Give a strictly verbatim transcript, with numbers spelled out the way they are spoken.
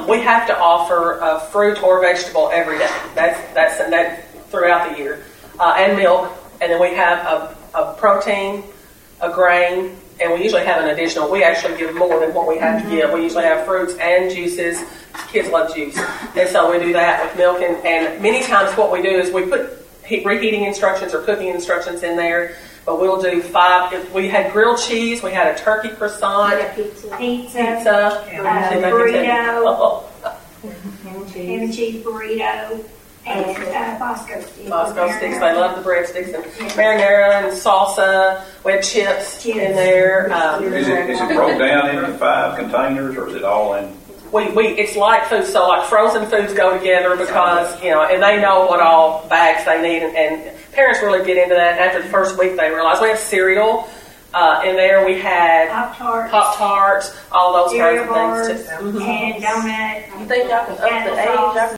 we have to offer uh, fruit or vegetable every day. That's that's that throughout the year, uh, and milk. And then we have a, a protein, a grain, and we usually have an additional. We actually give more than what we have mm-hmm. to give. We usually have fruits and juices. Kids love juice, and so we do that with milk. And, and many times what we do is we put heat, reheating instructions or cooking instructions in there. But we'll do five. If we had grilled cheese, we had a turkey croissant, yeah, pizza, pizza, pizza uh, burrito, ham and cheese burrito, and uh, Bosco sticks. Bosco sticks. They love the breadsticks and yeah. marinara and salsa. We have chips, chips. in there. Um, is it is it broke down into five containers, or is it all in? We, we it's like food, so like frozen foods go together because, you know, and they know what all bags they need, and, and parents really get into that. And after the first week, they realize we have cereal uh, in there. We had Pop-Tarts, Pop-Tarts, all those kinds of bars, things. Too. Mm-hmm. And donut. You think y'all can up the age?